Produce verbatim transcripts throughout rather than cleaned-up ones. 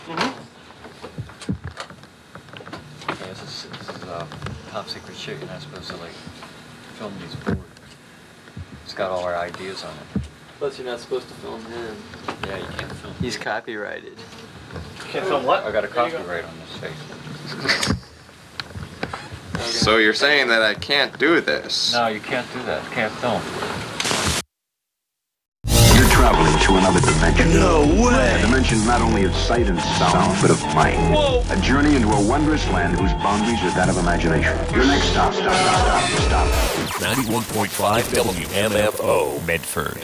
Mm-hmm. Yeah, this is, this is uh, top secret shit. You're not supposed to like film these boards. It's got all our ideas on it. Plus, you're not supposed to film him. Yeah, you can't film. He's copyrighted. Can't film what? I got a copyright on this face. So you're saying that I can't do this? No, you can't do that. You can't film. You're traveling to another dimension. No way! A dimension not only of sight and sound, but of mind. Whoa! A journey into a wondrous land whose boundaries are that of imagination. Your next stop, stop, stop, stop, stop. ninety-one point five W M F O, Medford.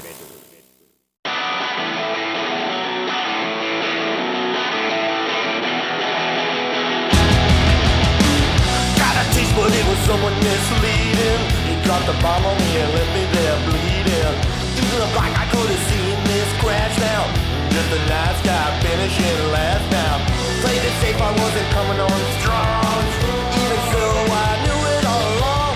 But it was someone misleading. He dropped a bomb on me and left me there bleeding. It looked like I could have seen this crash now. Just a nice guy finishing last now. Played it safe, I wasn't coming on strong. Even so, I knew it all along.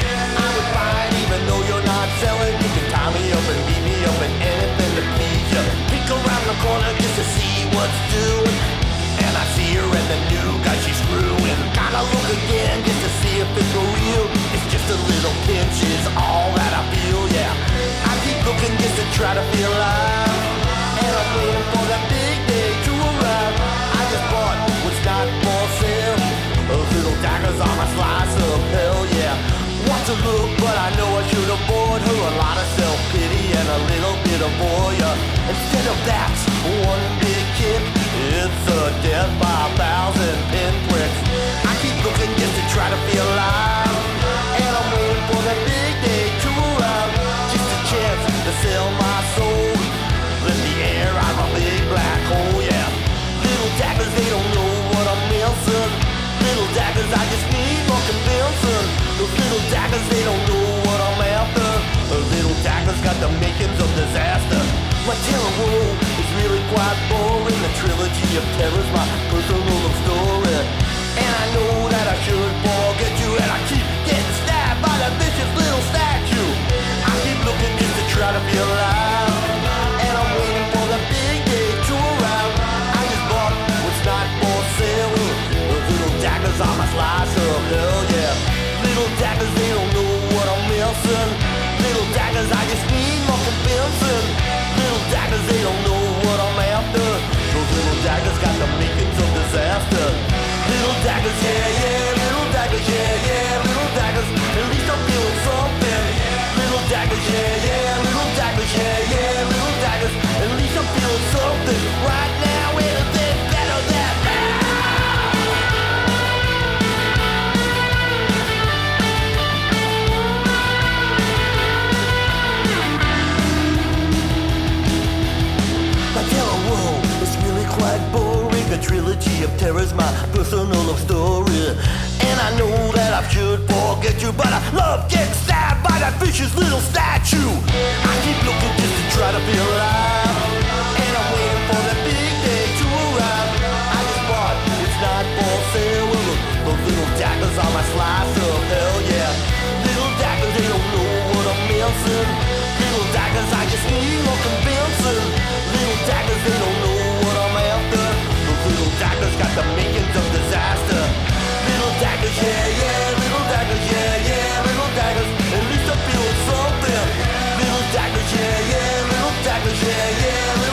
I was fine even though you're not selling. You can tie me up and beat me up and anything to please you. Peek around the corner just to see what's doing. And I see her and the new guy she's screwing. Gotta look again just to see if it's for real. It's just a little pinch is all that I feel, yeah. I keep looking just to try to feel alive. And I'm waiting for that big day to arrive. I just bought what's not for sale. Those little daggers on my slice of hell, yeah. Want to look, but I know I should have bought her a lot of self-pity and a little bit of voyeur. Instead of that, one big kick, it's a death by a thousand pinpricks. I keep looking just to try to feel alive. And I'm waiting for that big day to arrive. Just a chance to sell my soul. Let the air out of a big black hole, yeah. Little daggers, they don't know what I'm missing. Little daggers, I just need more convincing. Those little daggers, they don't know what I'm after. Those little daggers got the makings of disaster. My terror world is really quite boring. The trilogy of terror's my personal love story. And I know that I should forget you. And I keep getting stabbed by that vicious little statue. I keep looking just to try to feel alive. And I'm waiting for the big day to arrive. I just bought what's not for sale. Those little daggers on my slice of hell, yeah. Little daggers, they don't know what I'm missing. Little daggers, I just need more convincing. Little daggers, they don't know what I'm after. Those little daggers got the makings of disaster. Little daggers, yeah, yeah. Little daggers, yeah, yeah. Little daggers, at least I'm feeling something. Little daggers, yeah, yeah. Little daggers, yeah, yeah. Little daggers, at least I'm feeling something. Right now, anything better than that. My terror world is really quite boring. A trilogy of terror's my personal love story. And I know that I should forget you, but I love getting stabbed by that vicious little statue. I keep looking just to try to feel alive. And I'm waiting for that big day to arrive. I just bought it's not for sale. Those little daggers on my slice of hell, yeah. Little daggers, they don't know what I'm missing. Little daggers, I just need more convincing. Little daggers, they don't know what I'm after. Those little daggers got the makings of disaster. Little daggers, yeah, yeah. Little daggers, yeah, yeah. Little daggers, at least I feel something. Little daggers, yeah, yeah. Little daggers, yeah, yeah.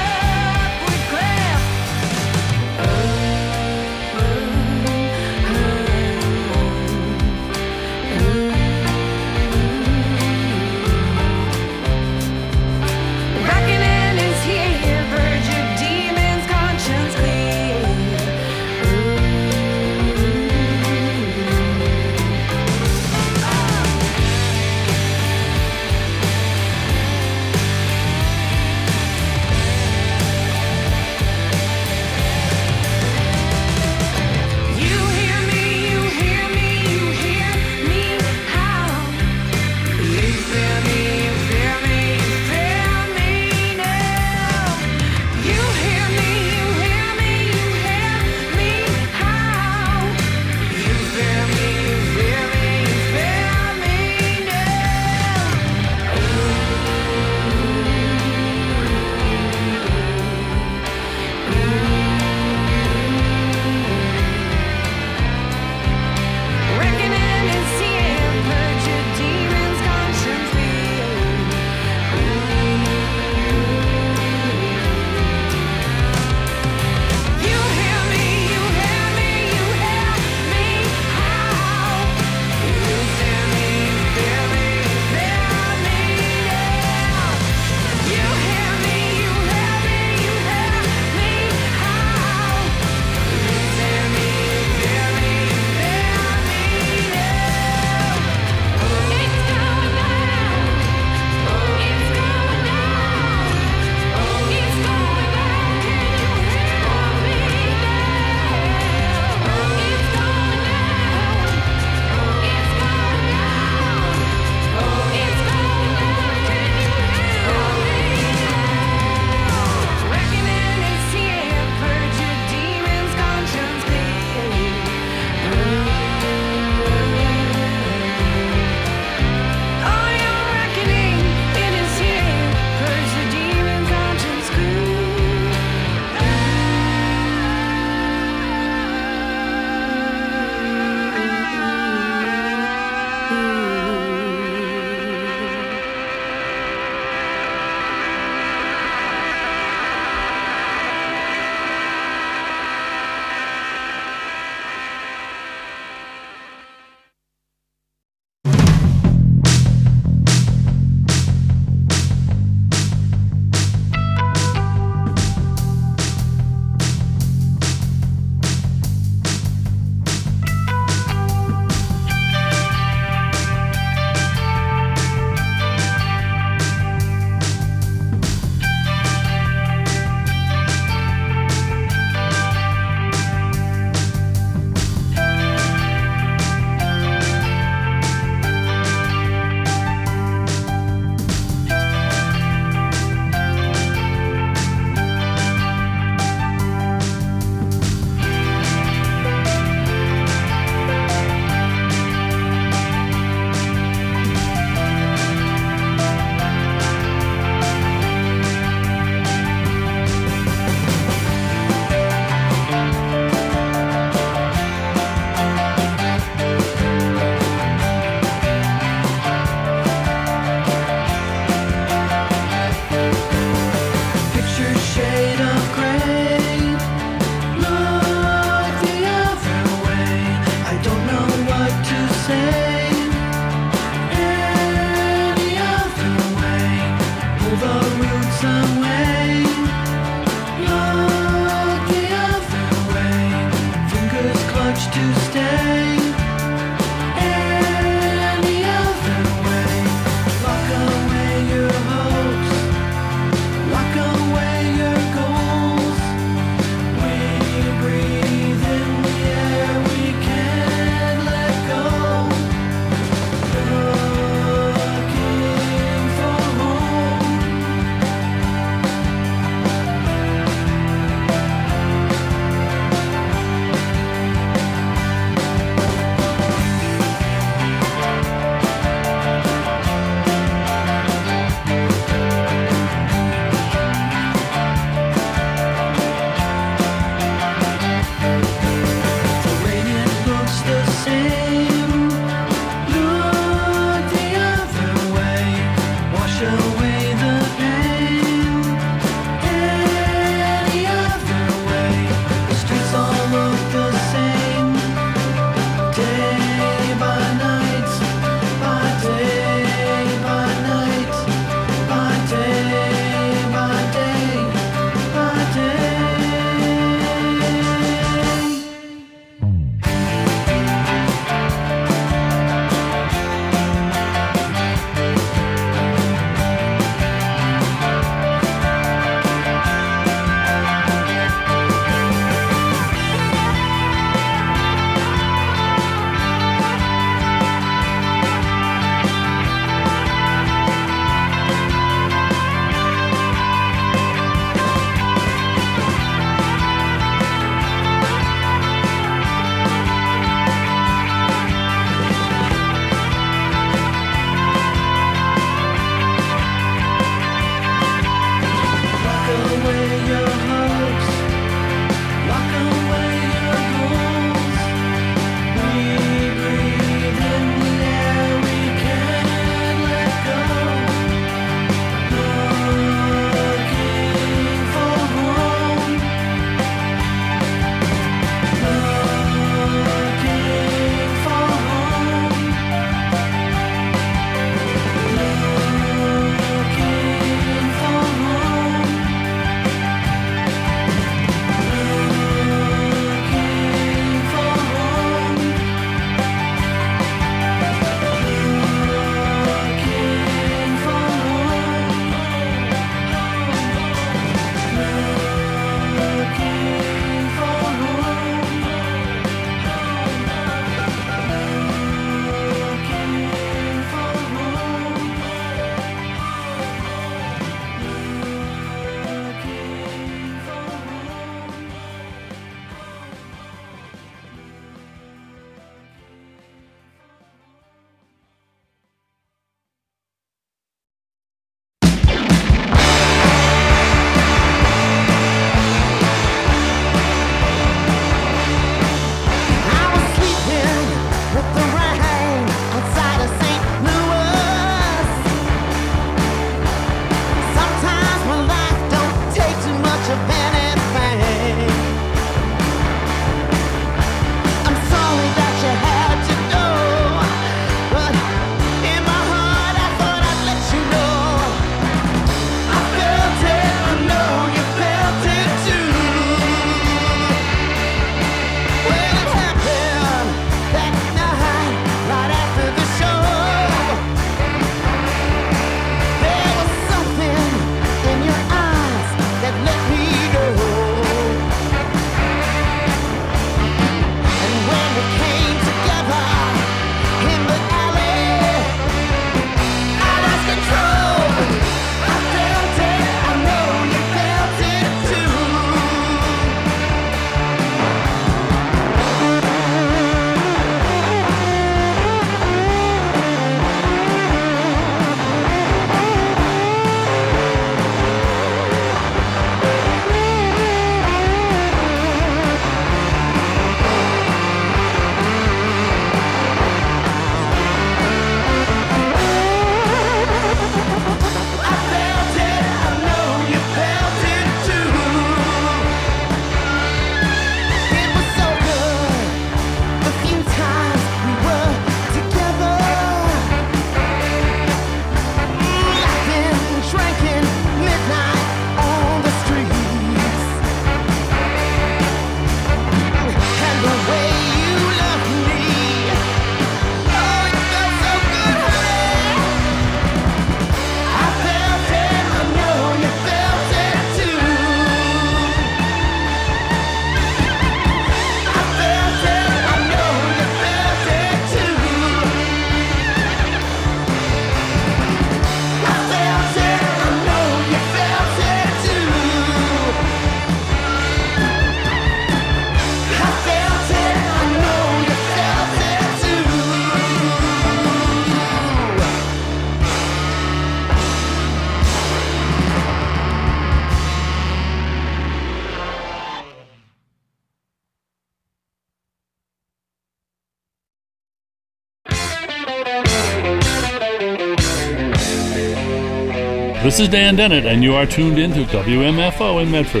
This is Dan Dennett, and you are tuned in to W M F O in Medford.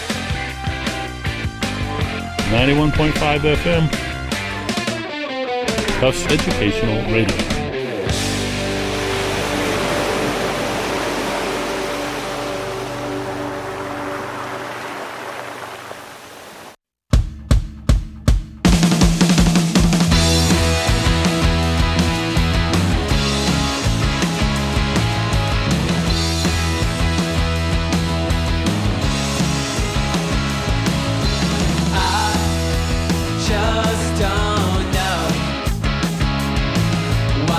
ninety-one point five F M. Tufts Educational Radio. Just don't know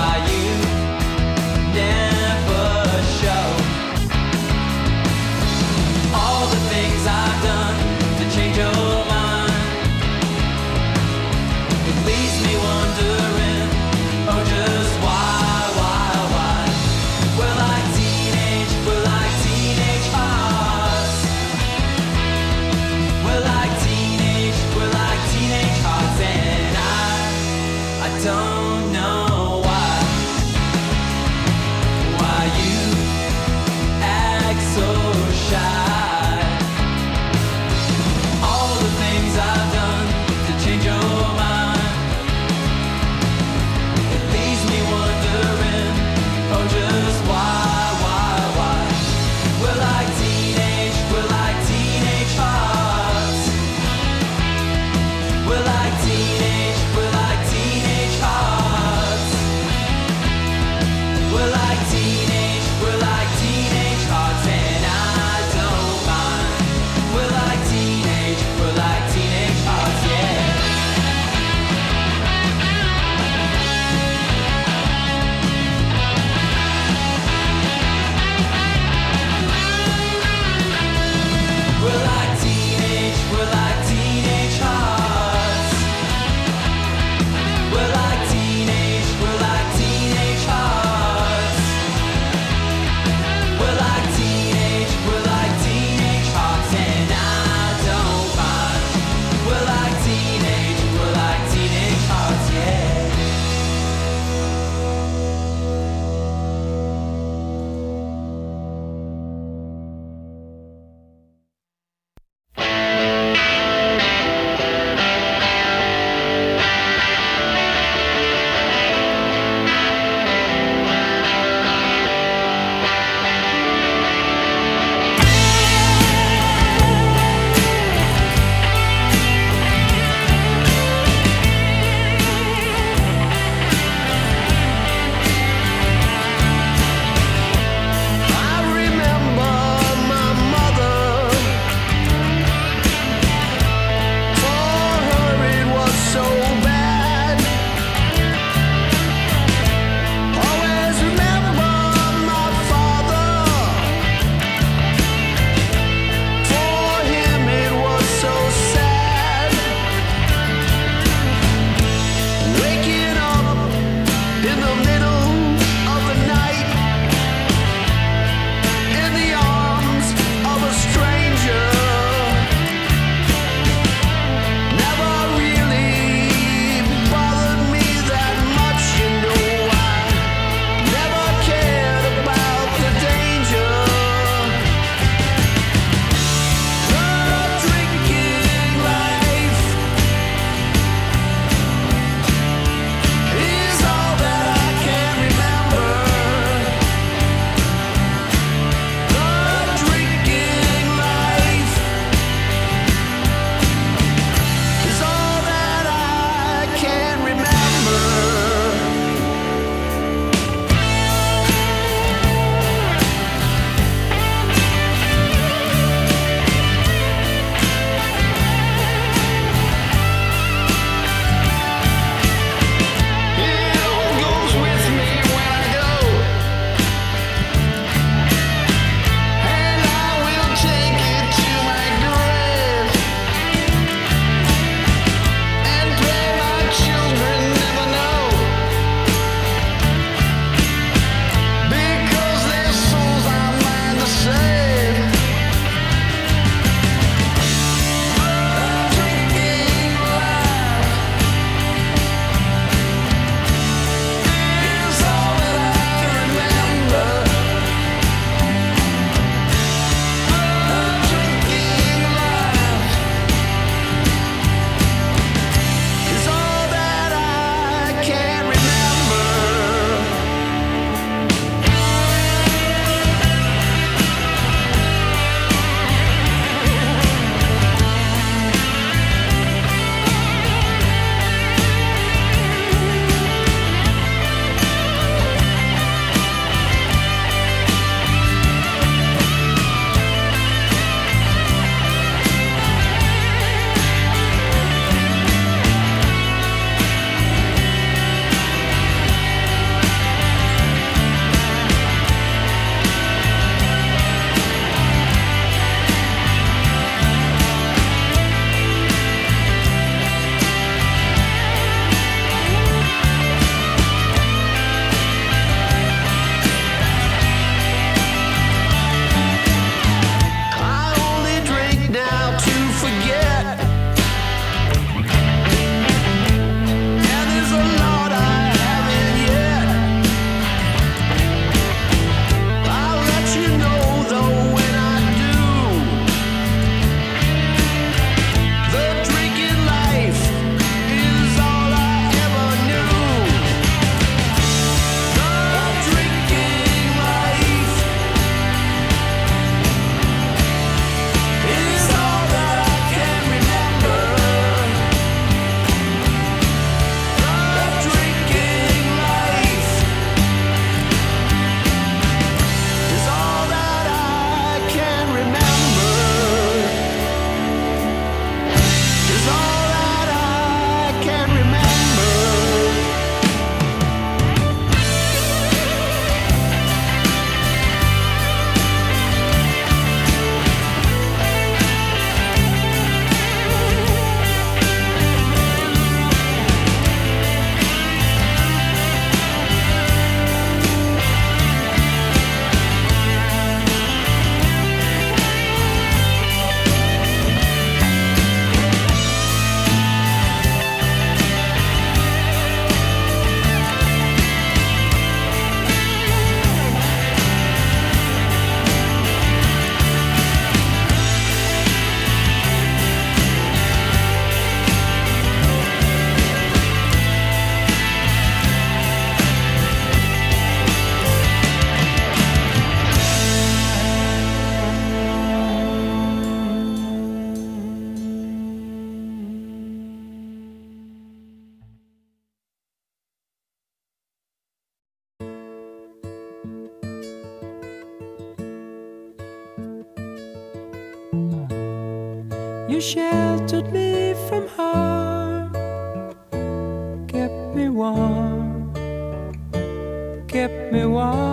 You sheltered me from harm, kept me warm, kept me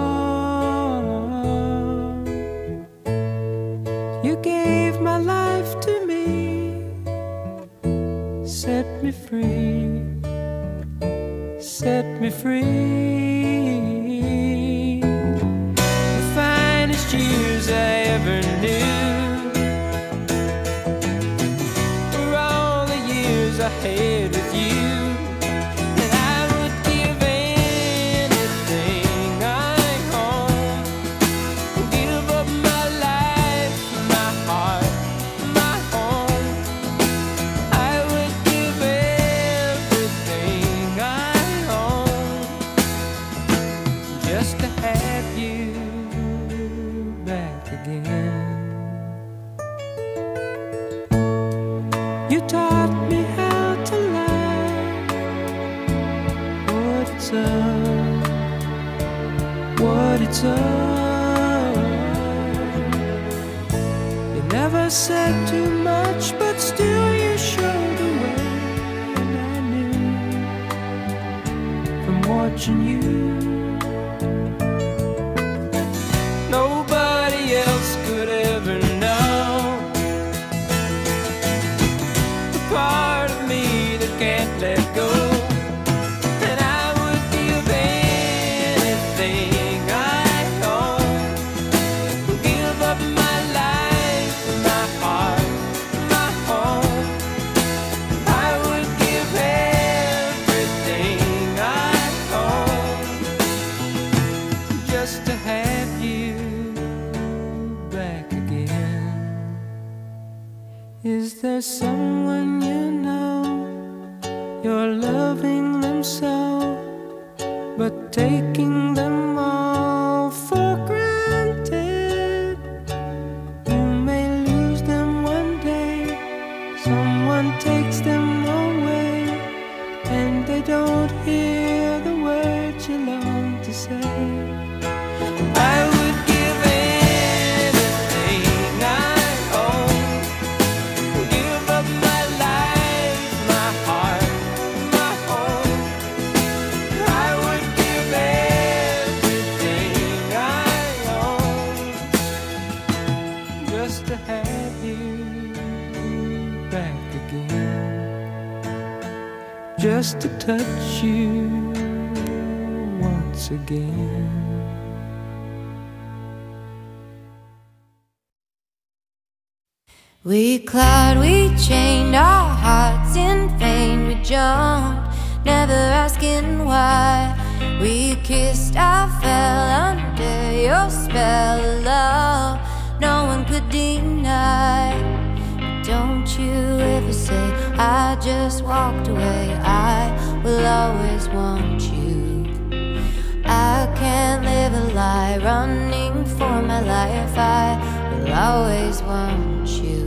warm. You gave my life to me, set me free, set me free. The finest years I ever knew were all the years I had with you. And I would give anything I own, give up my life, my heart, my home. I would give everything I own just to have you back again. You taught me how to love, what it's up, what it's up. You never said too much, but still you showed the way. And I knew from watching you, nobody else could ever know the part of me that can't let go. And I would give anything I own, give up my life, my heart, my home. I would give everything I own just to have you back again. Is there someone you know, you're loving them so, but taking them all for granted? You may lose them one day, someone takes them away, and they don't hear the words you long to say. I would give anything I own, give up my life, my heart, my home. I would give everything I own just to have you back again, just to touch you once again. We clawed, we chained our hearts in vain. We jumped, never asking why. We kissed, I fell under your spell of love no one could deny. Don't you ever say I just walked away. I will always want you. I can't live a lie, running for my life. I will always want you.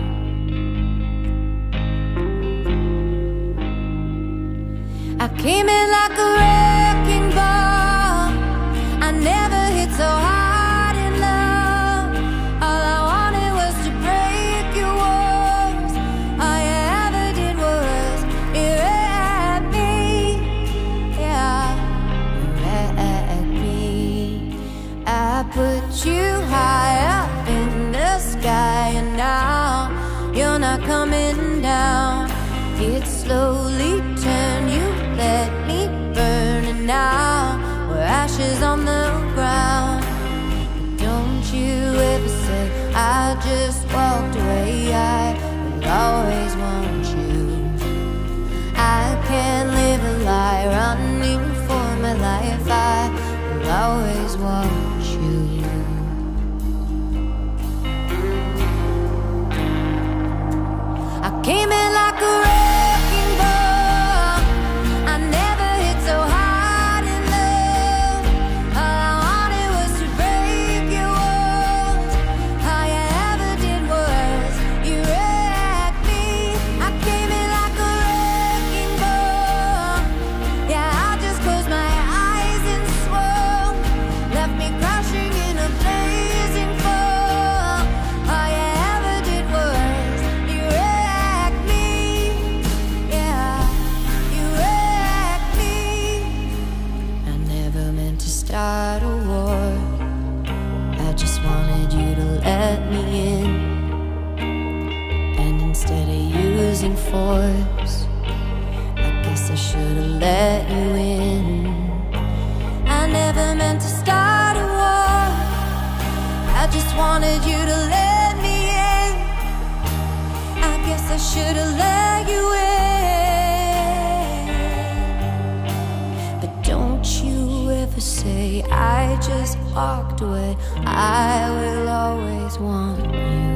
I came in like a wrecking ball. I never hit so hard in love. All I wanted was to break your walls. All you ever did was erect me. Yeah, erect me. I put you high up in the sky, and now you're not coming down. It slowly turned, you let me burn, and now we're ashes on the ground. Don't you ever say I just walked away. I will always want you. I can't live a lie, running for my life. I will always want you. I came in like a wrecking ball. I never hit so hard in love. All I wanted was to break your walls. All you ever did instead of using force. I guess I should've let you in. I never meant to start a war. I just wanted you to let me in. I guess I should've let you in. But don't you ever say I just walked away. I will always want you.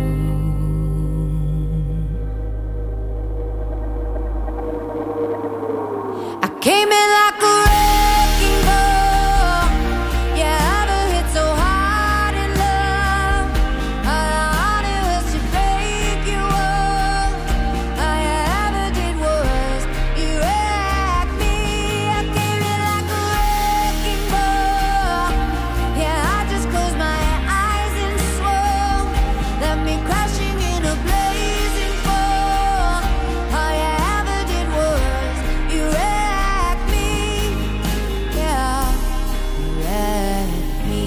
I came in like a wrecking ball. Yeah, I never hit so hard in love. All I wanted was to break you off. All you ever did was you wrecked me. I came in like a wrecking ball. Yeah, I just closed my eyes and swore. Left me crashing in a blazing fall. All you ever did was you wrecked me. Yeah, you wrecked me.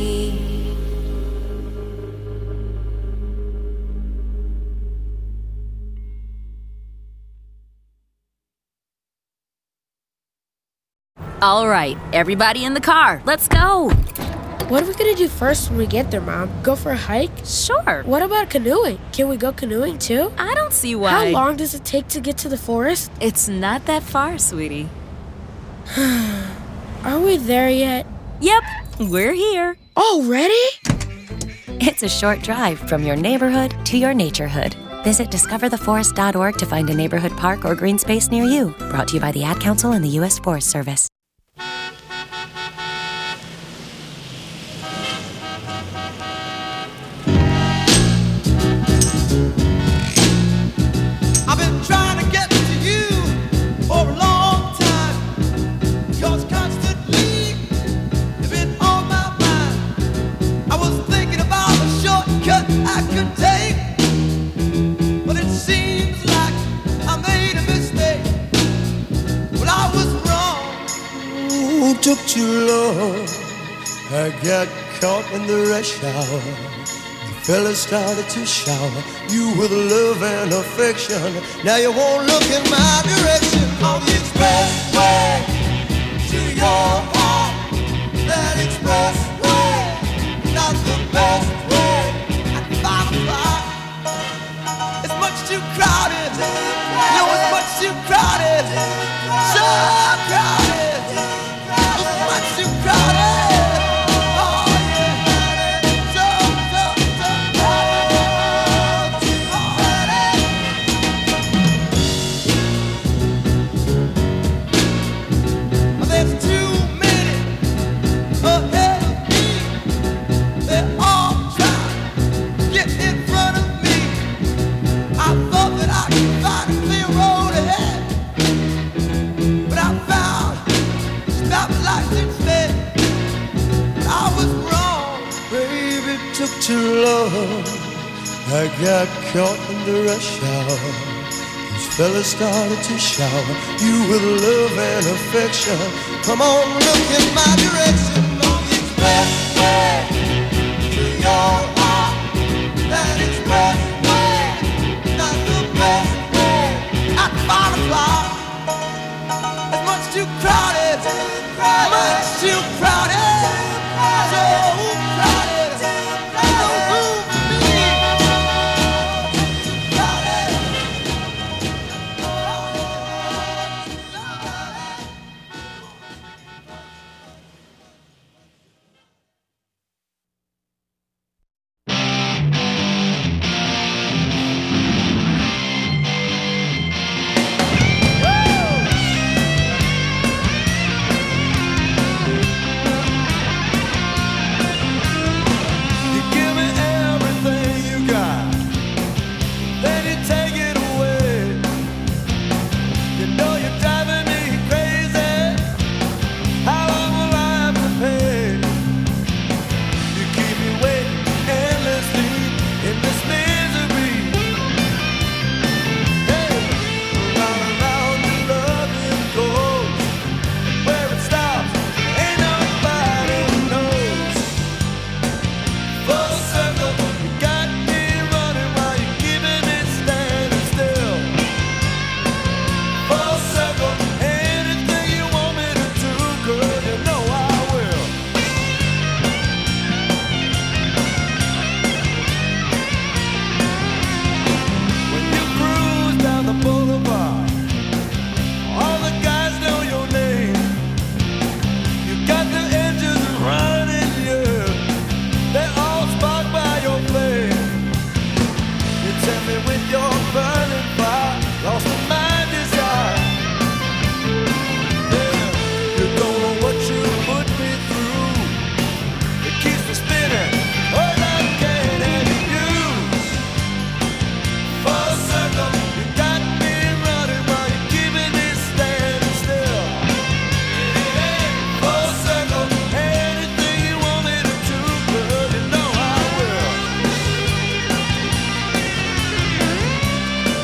All right, everybody in the car, let's go. What are we gonna do first when we get there, Mom? Go for a hike? Sure. What about canoeing? Can we go canoeing too? I don't see why. How long does it take to get to the forest? It's not that far, sweetie. Are we there yet? Yep, we're here. Already? It's a short drive from your neighborhood to your naturehood. Visit discover the forest dot org to find a neighborhood park or green space near you. Brought to you by the Ad Council and the U S Forest Service. I've been trying to get to you for a long time. Cause constantly you've been on my mind. I was thinking about a shortcut I could take, but it seems like I made a mistake. Well, I was wrong. Ooh, took too long. I got caught in the rush hour. Fella started to shower you with love and affection. Now you won't look in my direction. On the expressway to your heart. That expressway, not the best way. At five o'clock, it's much too crowded. No, it's much too crowded. So crowded. It's much too crowded. Too long, I got caught in the rush hour. These fellas started to shower you with love and affection. Come on, look in my direction. On the expressway to your heart. That expressway, not the best way. At five o'clock, it's much too crowded. Much too crowded. So crowded. Set me with your burning fire, lost in my desire. Yeah, you don't know what you put me through. It keeps me spinning, all I can and use. Full circle, you got me running while you're keeping me standing still. Full circle, anything you want me to do, girl, you know I will.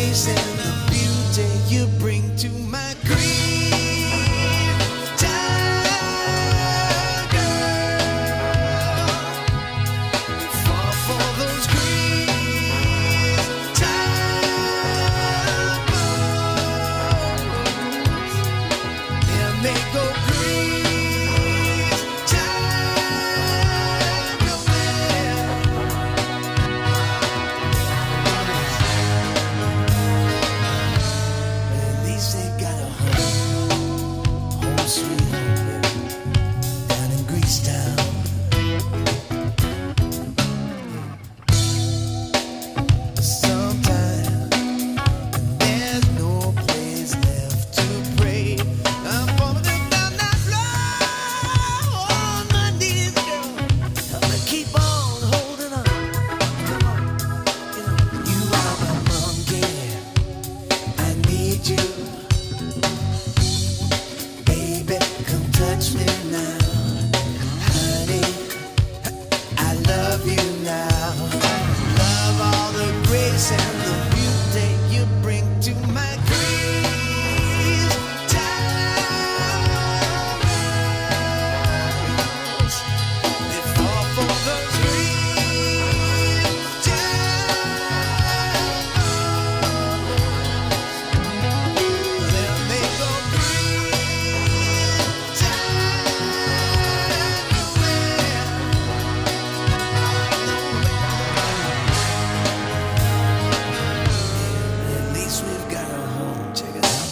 grace and the beauty you bring to my grief. Time, girl, fall for those grief. Time blows, and they go grief. Time nowhere. At least they got a home, home sweet home, down in Greece town. Sometimes there's no place left to pray. I'm falling down that floor on my knees, girl. I'm gonna keep on holding on. Come on, you know you are my monkey. I need you, baby. Come touch me now, honey. I love you now. Love all the grace and the beauty you bring to my grief. Times they fall for those grief. Times then they go grief. At least we've got a home. Check it out.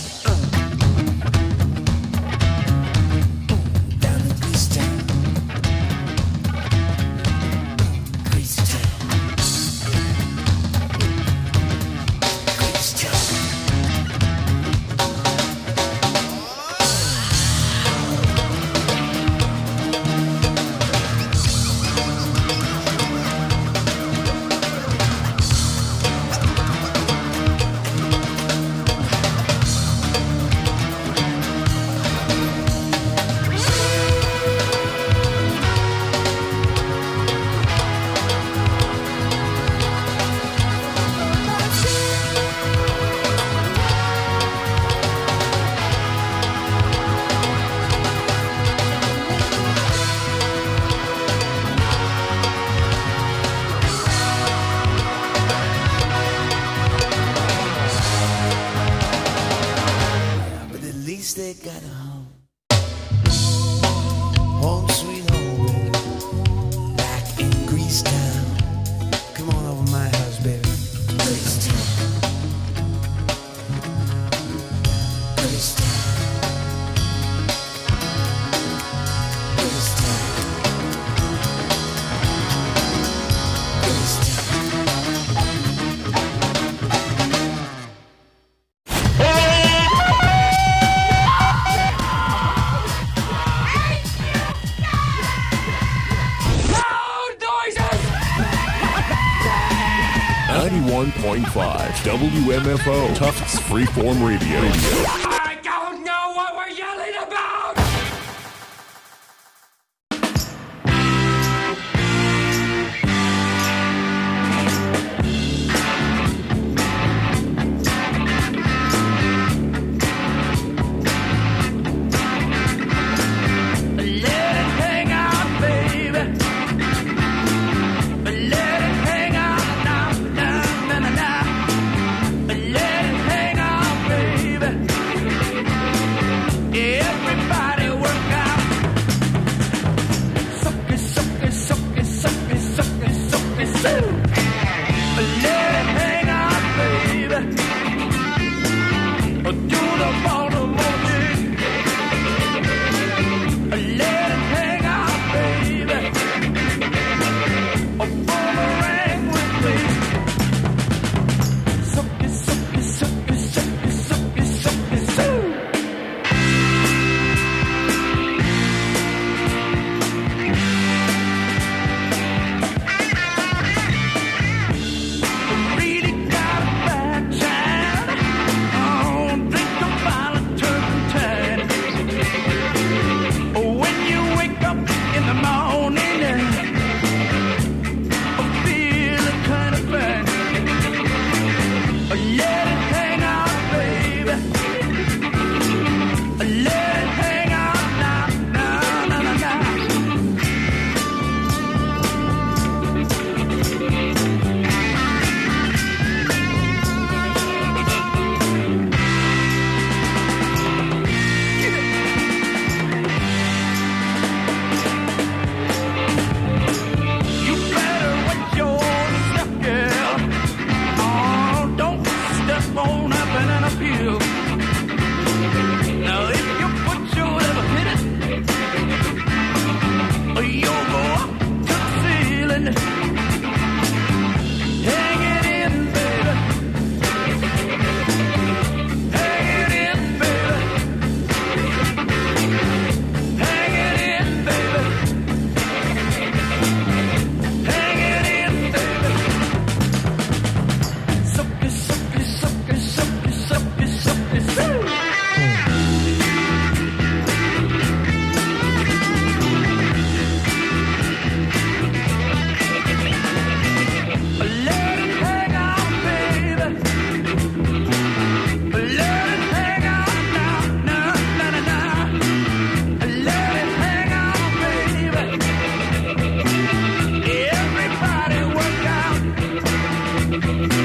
Down in Greece town. Greece town. Greece town. But at least they got a home. Home sweet home, baby. Back in Greece town. Come on over my house, baby. Greece town. Greece town. Greece town. Greece town. ninety-one point five W M F O Tufts Freeform Radio. I don't know what we're yelling about! Let it hang out, baby. Let it hang out now, now, now, now, now. Let it hang out, baby.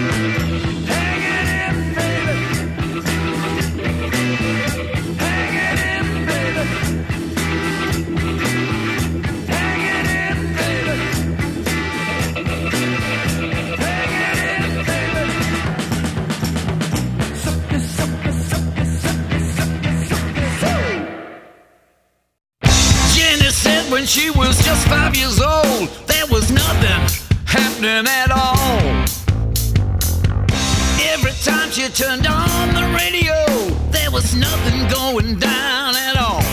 When she was just five years old, there was nothing happening at all. Every time she turned on the radio, there was nothing going down at all.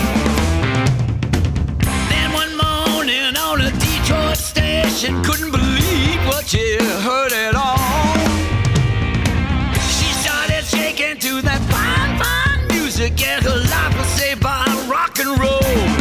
Then one morning on a Detroit station, couldn't believe what she heard at all. She started shaking to that fine, fine music, and her life was saved by rock and roll.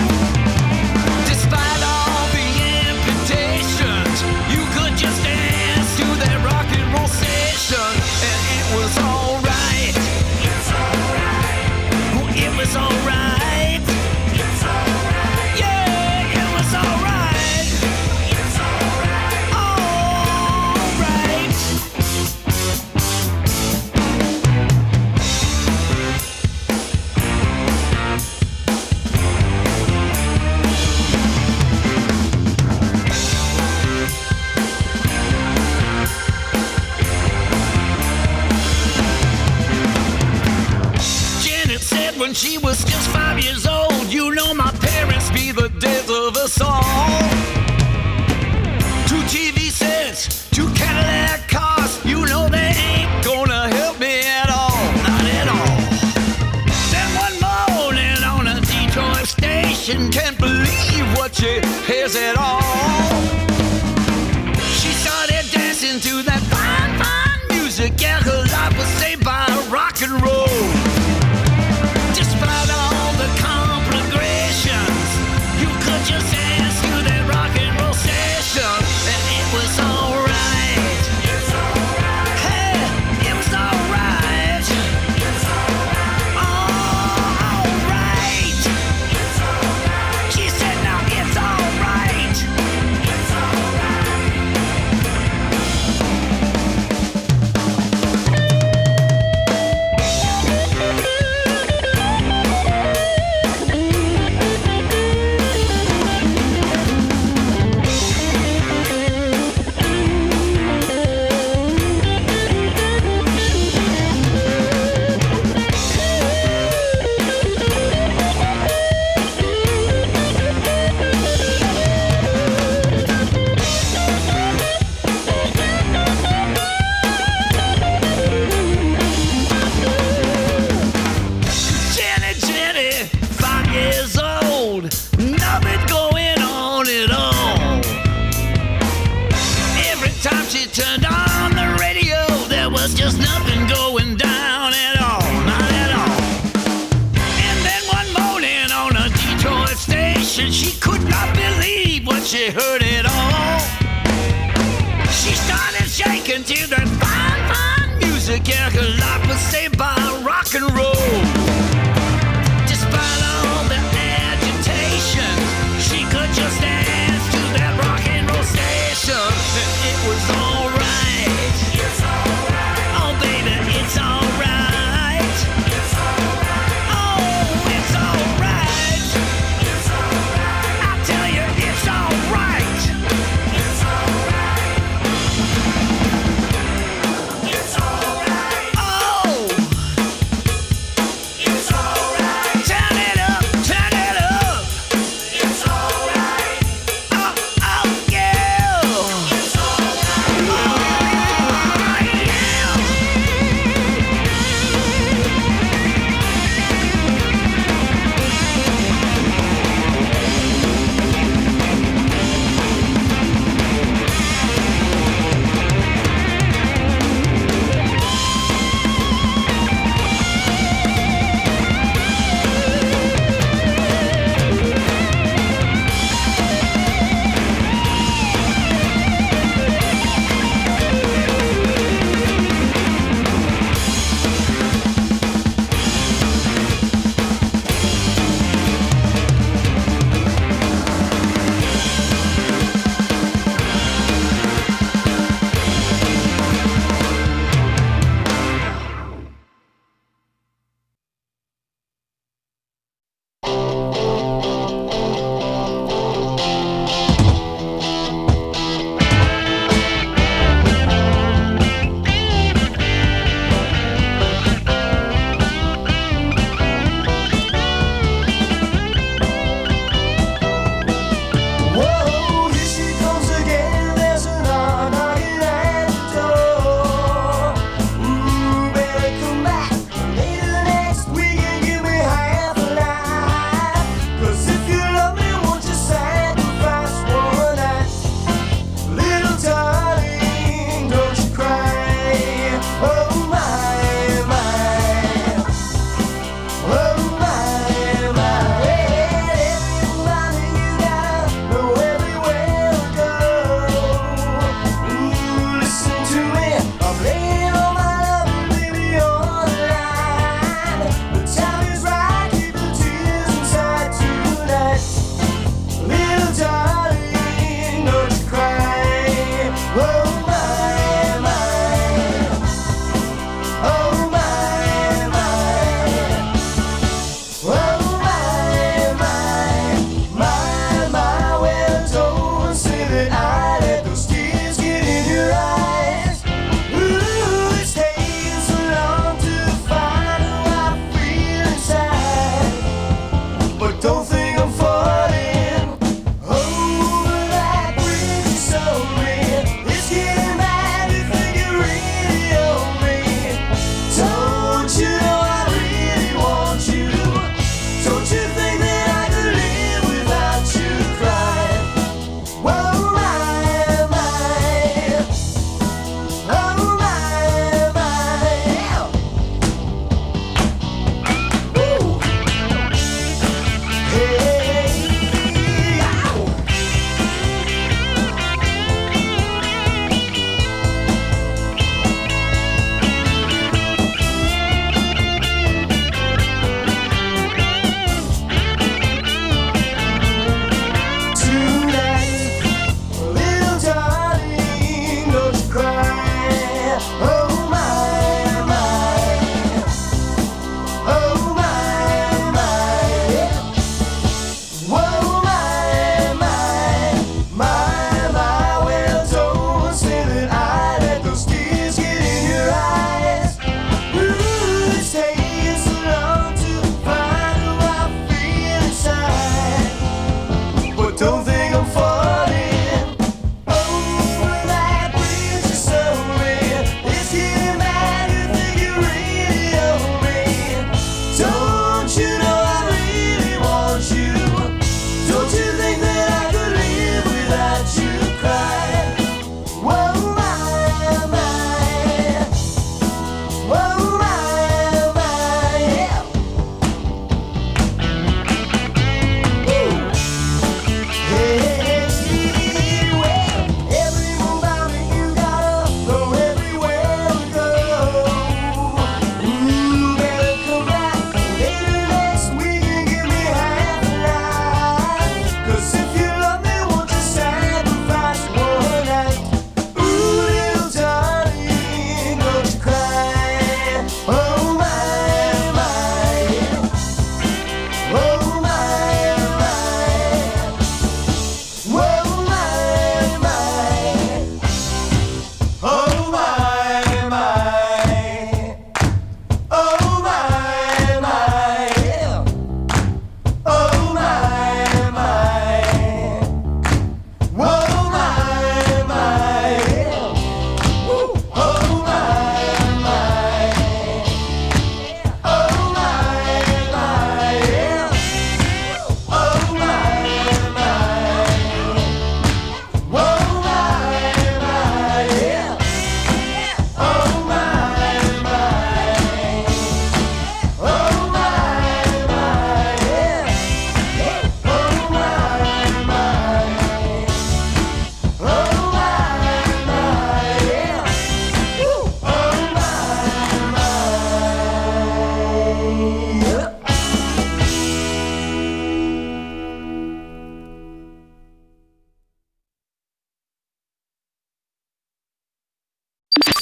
Just dance to that rock and roll station, and it was alright. It's alright. Oh, it was alright. It's alright. Yeah, it was alright. It's alright. Alright. When she was just five years old, you know my parents be the death of us all. Two T V sets, two Cadillac cars, you know they ain't gonna help me at all, not at all. Then one morning on a Detroit station, can't believe what she hears at all. She started dancing to that fine, fine music, yeah, her life was saved by rock and roll. Despite all the conflagrations, you could just dance to that rock and roll station, and it was alright. It's alright. Hey, it was alright. It's alright. Alright. It's alright. She said, now it's alright. It's she heard it all. She started shaking to that fine, fine music. Yeah, her life was saved by rock and roll. Despite all the agitation, she could just dance to that rock and roll station. And it was alright. It's alright. Oh, baby, it's alright. It's alright. Oh, it's alright. It's alright. I tell you, it's alright. It's alright. It's alright. Oh.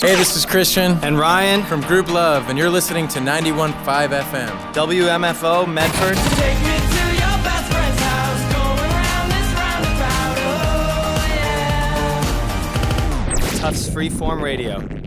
Hey, this is Christian and Ryan from Group Love, and you're listening to ninety-one point five F M. W M F O Medford. Take me to your best friend's house, going round this roundabout, oh yeah. Tufts Freeform Radio.